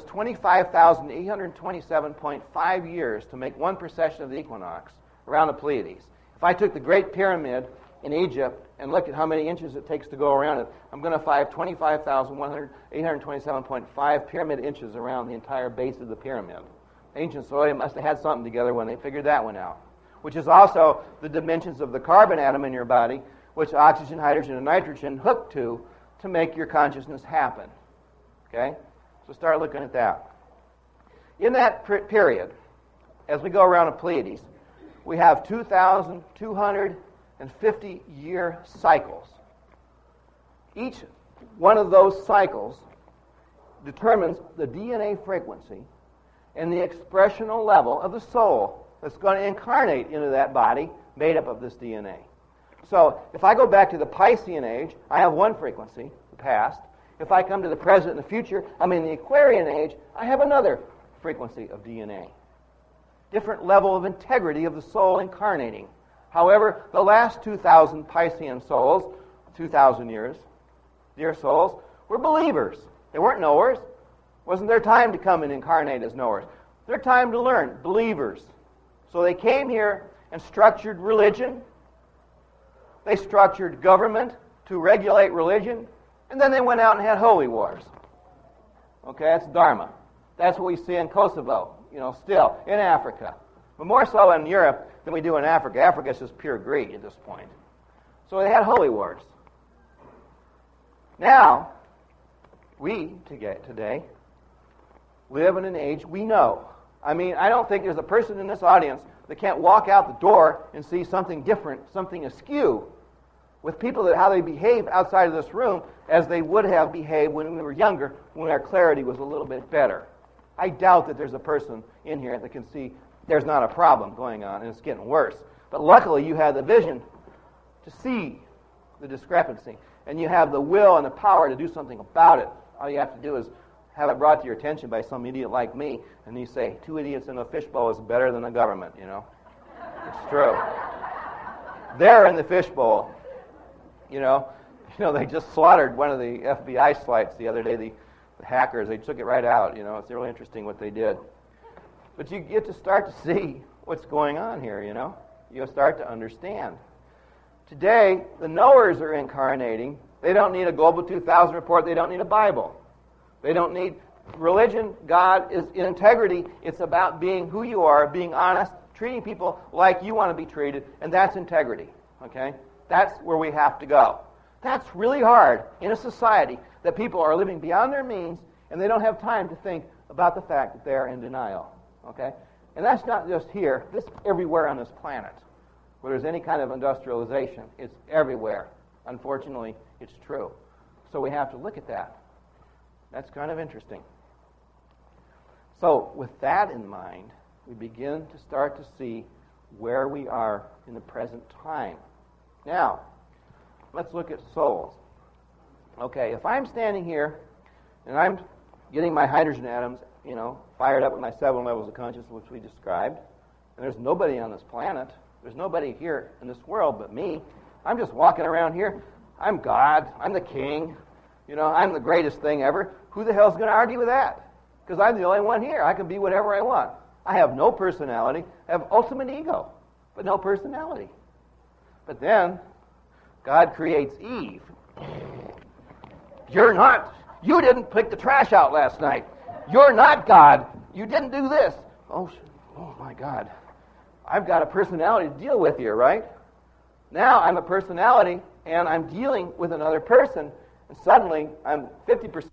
25,827.5 years to make one precession of the equinox around the Pleiades. If I took the Great Pyramid in Egypt and looked at how many inches it takes to go around it, I'm going to find 25,827.5 pyramid inches around the entire base of the pyramid. Ancient Soil must have had something together when they figured that one out, which is also the dimensions of the carbon atom in your body, which oxygen, hydrogen, and nitrogen hook to make your consciousness happen. Okay? So start looking at that. In that period, as we go around the Pleiades, we have 2,250-year cycles. Each one of those cycles determines the DNA frequency and the expressional level of the soul that's going to incarnate into that body made up of this DNA. So if I go back to the Piscean age, I have one frequency, the past. If I come to the present and the future, I'm in the Aquarian age, I have another frequency of DNA. Different level of integrity of the soul incarnating. However, the last 2,000 Piscean souls, 2,000 years, dear souls, were believers. They weren't knowers. It wasn't their time to come and incarnate as knowers. Their time to learn, believers. So they came here and structured religion. They structured government to regulate religion. And then they went out and had holy wars. Okay, that's Dharma. That's what we see in Kosovo, still, in Africa. But more so in Europe than we do in Africa. Africa is just pure greed at this point. So they had holy wars. Now, we today live in an age we know. I mean, I don't think there's a person in this audience that can't walk out the door and see something different, something askew with people that how they behave outside of this room as they would have behaved when we were younger, when our clarity was a little bit better. I doubt that there's a person in here that can see there's not a problem going on and it's getting worse. But luckily you have the vision to see the discrepancy, and you have the will and the power to do something about it. All you have to do is have it brought to your attention by some idiot like me, and you say, 2 idiots in a fishbowl is better than the government, It's true. They're in the fishbowl. They just slaughtered one of the FBI flights the other day, the hackers. They took it right out, It's really interesting what they did. But you get to start to see what's going on here, You'll start to understand. Today, the knowers are incarnating. They don't need a Global 2000 report. They don't need a Bible. They don't need religion. God is in integrity. It's about being who you are, being honest, treating people like you want to be treated, and that's integrity, okay? That's where we have to go. That's really hard in a society that people are living beyond their means and they don't have time to think about the fact that they're in denial, okay? And that's not just here. This is everywhere on this planet where there's any kind of industrialization. It's everywhere. Unfortunately, it's true. So we have to look at that. That's kind of interesting. So with that in mind, we begin to start to see where we are in the present time. Now, let's look at souls. Okay, if I'm standing here and I'm getting my hydrogen atoms, fired up with my 7 levels of consciousness, which we described, and there's nobody on this planet, there's nobody here in this world but me. I'm just walking around here. I'm God. I'm the king. I'm the greatest thing ever. Who the hell's going to argue with that? Because I'm the only one here. I can be whatever I want. I have no personality. I have ultimate ego, but no personality. But then, God creates Eve. You didn't pick the trash out last night. You're not God. You didn't do this. Oh my God. I've got a personality to deal with here, right? Now I'm a personality, and I'm dealing with another person, and suddenly I'm 50%.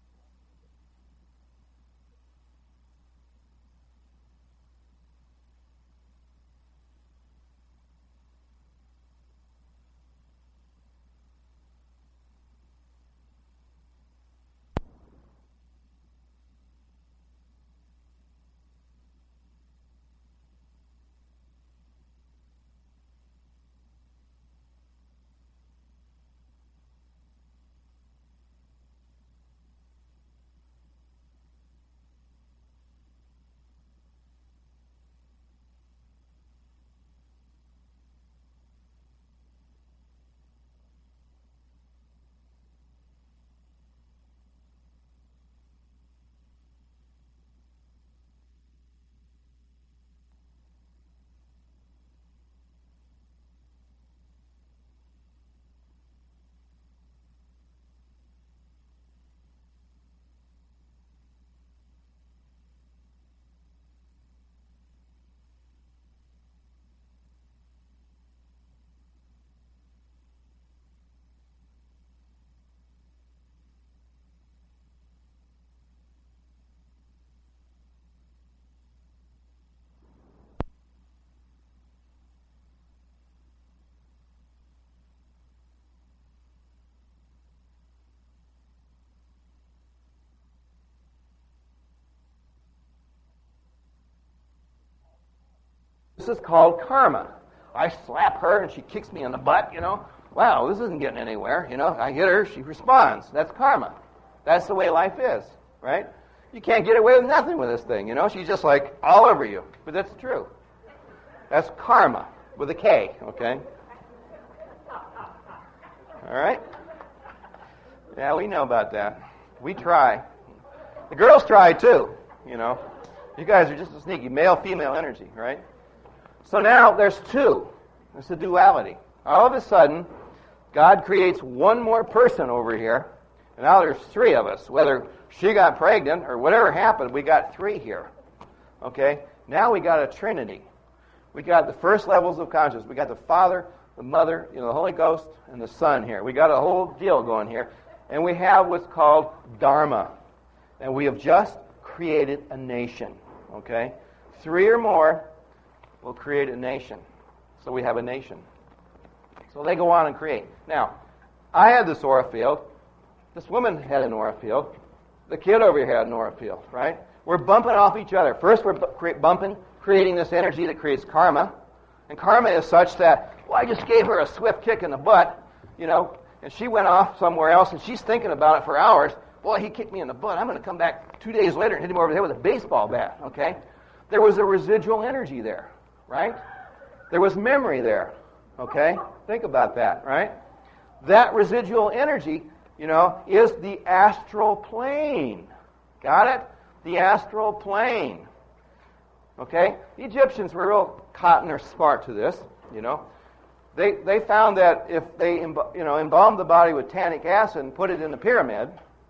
This is called karma. I slap her and she kicks me in the butt, Wow, this isn't getting anywhere, I hit her, she responds. That's karma. That's the way life is, right? You can't get away with nothing with this thing, She's just like all over you. But that's true. That's karma with a K, okay? All right? Yeah, we know about that. We try. The girls try too, You guys are just a sneaky male-female energy, right? So now there's two. It's a duality. All of a sudden, God creates one more person over here, and now there's 3 of us. Whether she got pregnant or whatever happened, we got 3 here. Okay? Now we got a trinity. We got the first levels of consciousness. We got the Father, the Mother, the Holy Ghost, and the Son here. We got a whole deal going here. And we have what's called Dharma. And we have just created a nation. Okay? 3 or more will create a nation. So we have a nation. So they go on and create. Now, I had this aura field. This woman had an aura field. The kid over here had an aura field, right? We're bumping off each other. First we're bumping, creating this energy that creates karma. And karma is such that, I just gave her a swift kick in the butt, and she went off somewhere else, and she's thinking about it for hours. Boy, he kicked me in the butt. I'm going to come back 2 days later and hit him over the head with a baseball bat, okay? There was a residual energy there. Right? There was memory there. Okay? Think about that, right? That residual energy, is the astral plane. Got it? The astral plane. Okay? The Egyptians were real cotton or smart to this, They found that if they embalmed the body with tannic acid and put it in the pyramid,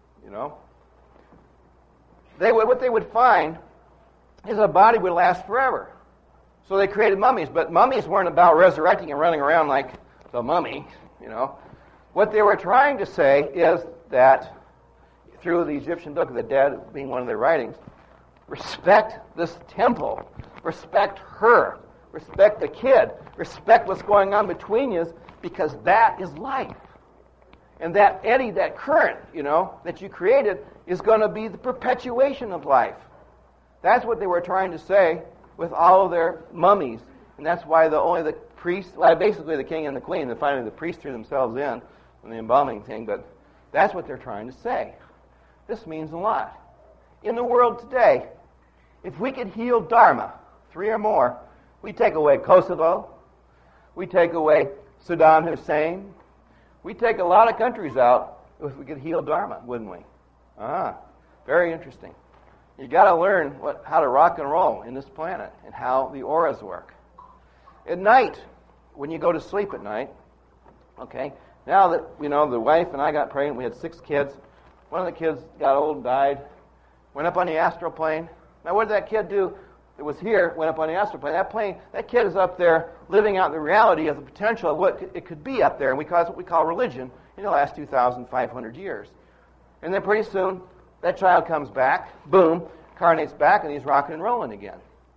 what they would find is a body would last forever. So they created mummies, but mummies weren't about resurrecting and running around like the mummy, What they were trying to say is that, through the Egyptian Book of the Dead being one of their writings, respect this temple, respect her, respect the kid, respect what's going on between you, because that is life. And that eddy, that current, that you created is going to be the perpetuation of life. That's what they were trying to say with all of their mummies. And that's why only the priests, basically the king and the queen, and finally the priests threw themselves in the embalming thing, but that's what they're trying to say. This means a lot. In the world today, if we could heal Dharma, 3 or more, we take away Kosovo, we take away Saddam Hussein, we take a lot of countries out if we could heal Dharma, wouldn't we? Very interesting. You got to learn how to rock and roll in this planet and how the auras work. At night, when you go to sleep at night, okay, now that, the wife and I got pregnant, we had 6 kids. One of the kids got old and died, went up on the astral plane. Now, what did that kid do that was here, went up on the astral plane? That kid is up there living out the reality of the potential of what it could be up there, and that's what we call religion in the last 2,500 years. And then pretty soon, that child comes back, boom, incarnates back, and he's rocking and rolling again.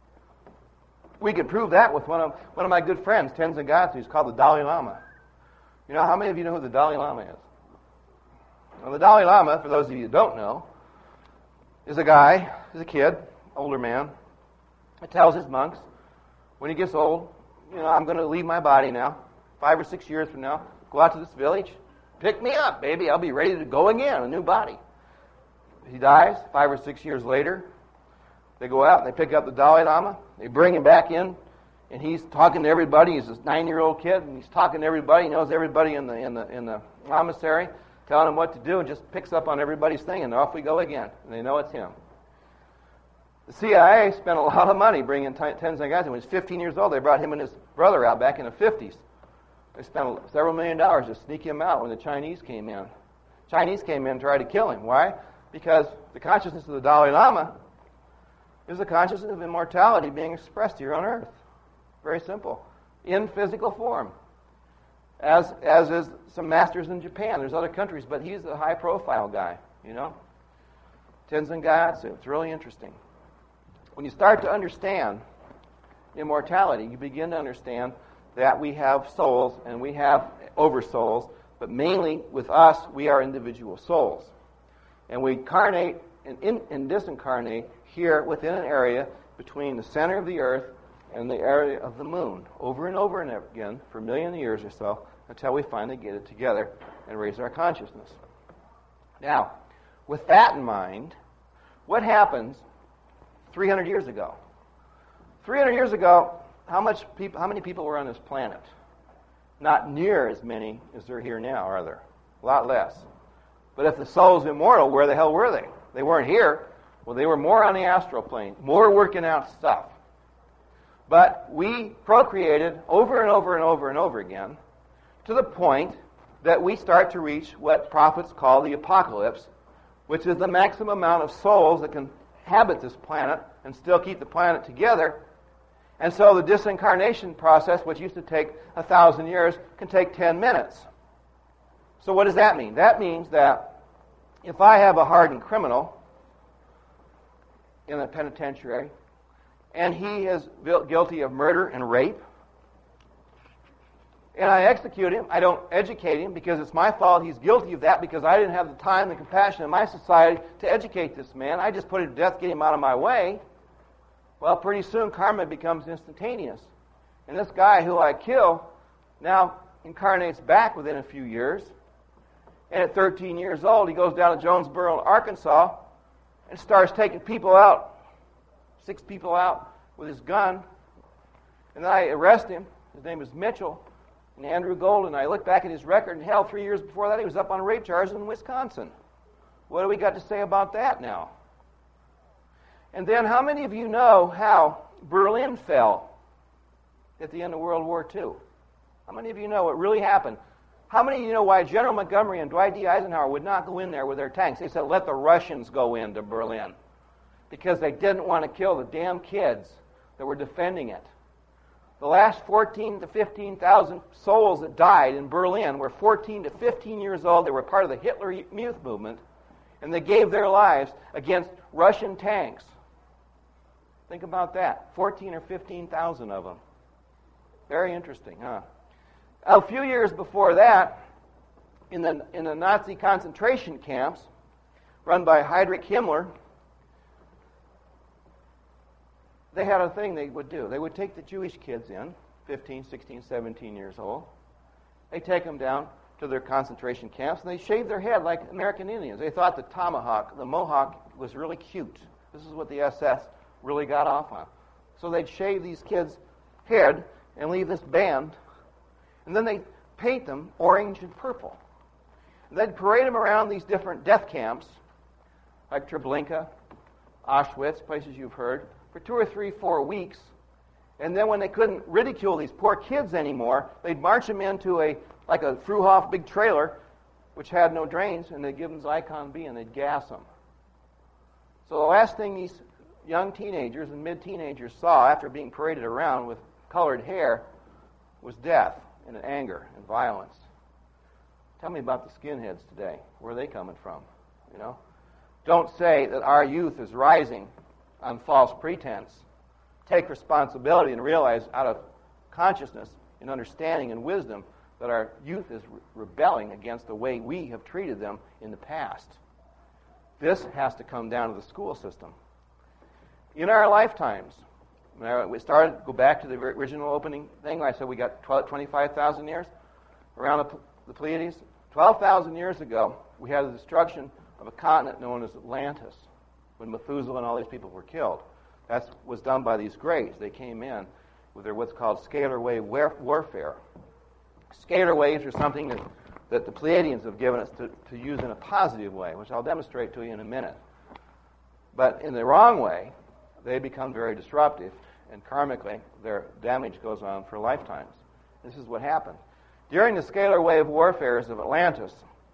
We could prove that with one of my good friends, Tenzin Gyatso, who's called the Dalai Lama. How many of you know who the Dalai Lama is? Well, the Dalai Lama, for those of you who don't know, is a kid, older man, that tells his monks, when he gets old, I'm going to leave my body now, 5 or 6 years from now, go out to this village, pick me up, baby, I'll be ready to go again, a new body. He dies 5 or 6 years later. They go out and they pick up the Dalai Lama. They bring him back in, and he's talking to everybody. He's this 9-year-old kid, and he's talking to everybody. He knows everybody in the monastery, telling them what to do, and just picks up on everybody's thing, and off we go again. And they know it's him. The CIA spent a lot of money bringing Tenzin Gyatso. When he was 15 years old, they brought him and his brother out back in the 50s. They spent several $1 million to sneak him out when the Chinese came in. Chinese came in and tried to kill him. Why? Because the consciousness of the Dalai Lama is the consciousness of immortality being expressed here on Earth. Very simple. In physical form. As is some masters in Japan. There's other countries, but he's a high-profile guy, Tenzin Gyatso. It's really interesting. When you start to understand immortality, you begin to understand that we have souls and we have oversouls, but mainly with us, we are individual souls. And we incarnate and disincarnate here within an area between the center of the earth and the area of the moon, over and over and again for 1 million years or so, until we finally get it together and raise our consciousness. Now, with that in mind, what happens 300 years ago? 300 years ago, how many people were on this planet? Not near as many as there are here now, are there? A lot less. But if the soul is immortal, where the hell were they? They weren't here. Well, they were more on the astral plane, more working out stuff. But we procreated over and over and over and over again to the point that we start to reach what prophets call the apocalypse, which is the maximum amount of souls that can inhabit this planet and still keep the planet together. And so the disincarnation process, which used to take 1,000 years, can take 10 minutes. So what does that mean? That means that if I have a hardened criminal in a penitentiary, and he is guilty of murder and rape, and I execute him, I don't educate him because it's my fault he's guilty of that because I didn't have the time and compassion in my society to educate this man. I just put him to death, get him out of my way. Well, pretty soon karma becomes instantaneous. And this guy who I kill now incarnates back within a few years. And at 13 years old, he goes down to Jonesboro, Arkansas, and starts taking people out, 6 people out with his gun. And then I arrest him. His name is Mitchell. And Andrew Golden, I look back at his record, and hell, 3 years before that, he was up on rape charges in Wisconsin. What do we got to say about that now? And then how many of you know how Berlin fell at the end of World War II? How many of you know what really happened? How many of you know why General Montgomery and Dwight D. Eisenhower would not go in there with their tanks? They said, let the Russians go into Berlin. Because they didn't want to kill the damn kids that were defending it. The last 14 to 15,000 souls that died in Berlin were 14 to 15 years old. They were part of the Hitler Youth Movement, and they gave their lives against Russian tanks. Think about that. 14 or 15,000 of them. Very interesting, huh? A few years before that, in the Nazi concentration camps run by Heinrich Himmler, they had a thing they would do. They would take the Jewish kids in, 15, 16, 17 years old. They take them down to their concentration camps, and they shave their head like American Indians. They thought the tomahawk, the mohawk, was really cute. This is what the SS really got off on. So they'd shave these kids' head and leave this band, and then they'd paint them orange and purple. And they'd parade them around these different death camps, like Treblinka, Auschwitz, places you've heard, for 2 or 3, 4 weeks. And then when they couldn't ridicule these poor kids anymore, they'd march them into a Fruhoff big trailer, which had no drains, and they'd give them Zyklon B and they'd gas them. So the last thing these young teenagers and mid-teenagers saw after being paraded around with colored hair was death and anger and violence. Tell me about the skinheads today. Where are they coming from? You know? Don't say that our youth is rising on false pretense. Take responsibility and realize out of consciousness and understanding and wisdom that our youth is rebelling against the way we have treated them in the past. This has to come down to the school system. In our lifetimes, we started, go back to the original opening thing, I said we got 25,000 years around the Pleiades. 12,000 years ago, we had the destruction of a continent known as Atlantis, when Methuselah and all these people were killed. That was done by these greys. They came in with their what's called scalar wave warfare. Scalar waves are something that the Pleiadians have given us to use in a positive way, which I'll demonstrate to you in a minute. But in the wrong way, they become very disruptive, and karmically, their damage goes on for lifetimes. This is what happened. During the scalar wave warfares of Atlantis,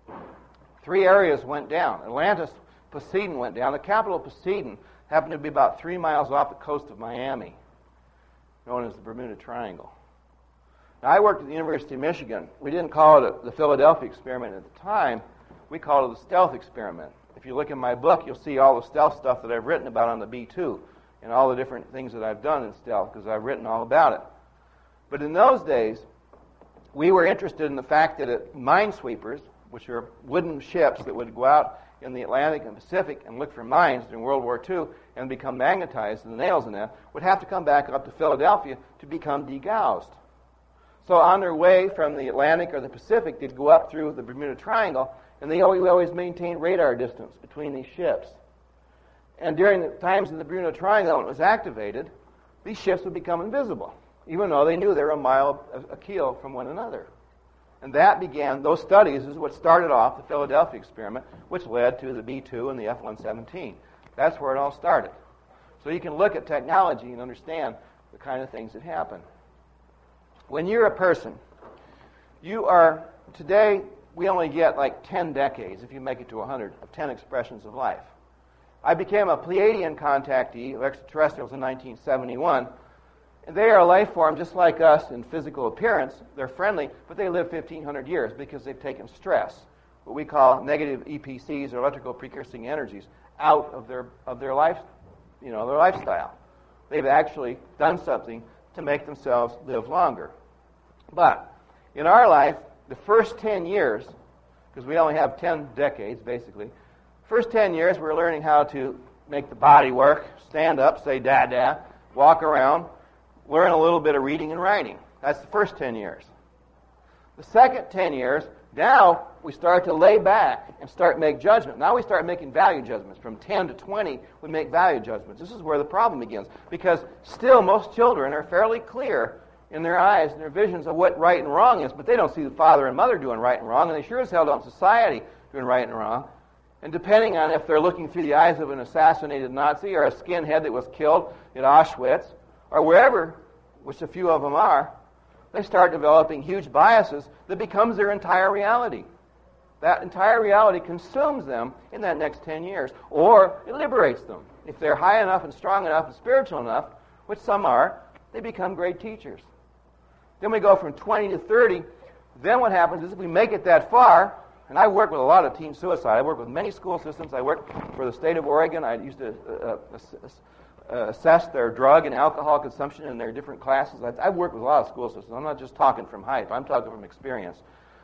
3 areas went down. Atlantis, Poseidon went down. The capital of Poseidon happened to be about 3 miles off the coast of Miami, known as the Bermuda Triangle. Now, I worked at the University of Michigan. We didn't call it the Philadelphia experiment at the time. We called it the stealth experiment. If you look in my book, you'll see all the stealth stuff that I've written about on the B-2 and all the different things that I've done in stealth, because I've written all about it. But in those days, we were interested in the fact that minesweepers, which are wooden ships that would go out in the Atlantic and Pacific and look for mines during World War II and become magnetized, and the nails in that, would have to come back up to Philadelphia to become degaussed. So on their way from the Atlantic or the Pacific, they'd go up through the Bermuda Triangle, and we always maintained radar distance between these ships. And during the times of the Bermuda Triangle, when it was activated, these ships would become invisible, even though they knew they were a mile a keel from one another. And that began, those studies is what started off the Philadelphia experiment, which led to the B-2 and the F-117. That's where it all started. So you can look at technology and understand the kind of things that happen. When you're a person, today we only get like 10 decades, if you make it to 100, of 10 expressions of life. I became a Pleiadian contactee of extraterrestrials in 1971. They are a life form just like us in physical appearance. They're friendly, but they live 1,500 years because they've taken stress, what we call negative EPCs, or electrical precursing energies, out of their life, their lifestyle. They've actually done something to make themselves live longer. But in our life, the first 10 years, because we only have 10 decades basically, first 10 years we're learning how to make the body work, stand up, say da-da, walk around, learn a little bit of reading and writing. That's the first 10 years. The second 10 years, now we start to lay back and start make judgment. Now we start making value judgments. From 10 to 20, we make value judgments. This is where the problem begins, because still most children are fairly clear in their eyes and their visions of what right and wrong is, but they don't see the father and mother doing right and wrong, and they sure as hell don't society doing right and wrong. And depending on if they're looking through the eyes of an assassinated Nazi or a skinhead that was killed at Auschwitz or wherever, which a few of them are, they start developing huge biases that becomes their entire reality. That entire reality consumes them in that next 10 years, or it liberates them. If they're high enough and strong enough and spiritual enough, which some are, they become great teachers. Then we go from 20 to 30. Then what happens is if we make it that far, and I work with a lot of teen suicide. I work with many school systems. I work for the state of Oregon. I used to assess their drug and alcohol consumption in their different classes. I've worked with a lot of school systems. I'm not just talking from hype. I'm talking from experience.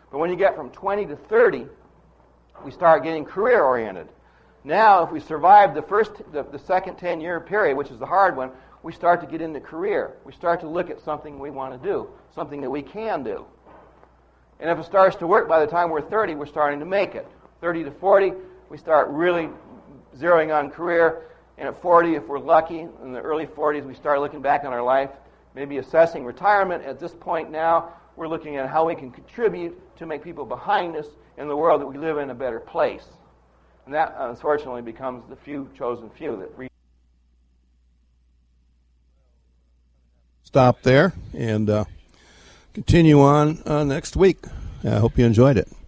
But when you get from 20 to 30, we start getting career-oriented. Now, if we survive the second 10-year period, which is the hard one, we start to get into career. We start to look at something we want to do, something that we can do. And if it starts to work by the time we're 30, we're starting to make it. 30 to 40, we start really zeroing on career. And at 40, if we're lucky, in the early 40s, we start looking back on our life, maybe assessing retirement. At this point now, we're looking at how we can contribute to make people behind us in the world that we live in a better place. And that, unfortunately, becomes the few chosen few that stop there and continue on next week. I hope you enjoyed it.